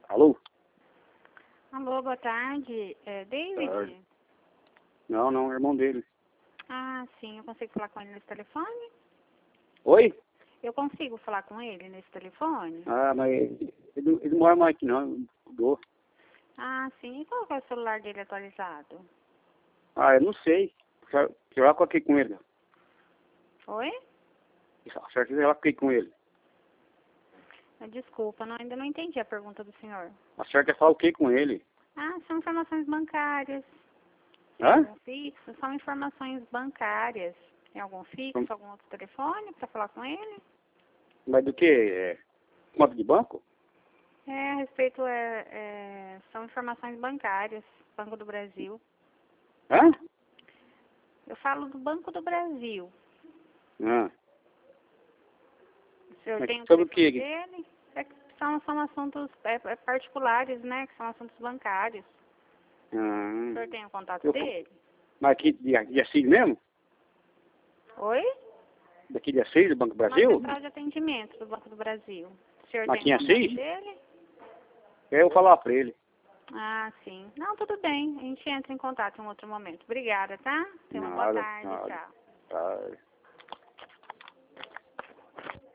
Alô? Alô, boa tarde. É David? Tarde. Não, é irmão dele. Ah, sim. Eu consigo falar com ele nesse telefone? Oi? Eu consigo falar com ele nesse telefone? Ah, mas ele não mora mais aqui não, mudou. Ah, sim. E qual que é o celular dele atualizado? Ah, eu não sei. Eu já coloquei com ele. Oi? Certo que eu já coloquei com ele. Desculpa, ainda não entendi a pergunta do senhor. A certa é falar o que com ele? Ah, são informações bancárias. Tem Hã? algum fixo? São informações bancárias. Tem algum fixo, algum outro telefone para falar com ele? Mas do que? Conta de banco? A respeito são informações bancárias, Banco do Brasil. Hã? Eu falo do Banco do Brasil. Ah. O senhor Mas tem o sobre o telefone que? dele? São assuntos particulares, né? Que são assuntos bancários. O senhor tem o contato dele? Mas aqui dia 6 mesmo? Oi? Daqui dia 6 do Banco do Uma Brasil? central de atendimento do Banco do Brasil. O senhor Mas tem o tinha contato 6? dele? Eu vou falar pra ele. Ah, sim. Não, tudo bem. A gente entra em contato em um outro momento. Obrigada, tá? Tenha uma boa Nada, tarde. nada. Tchau. Tá.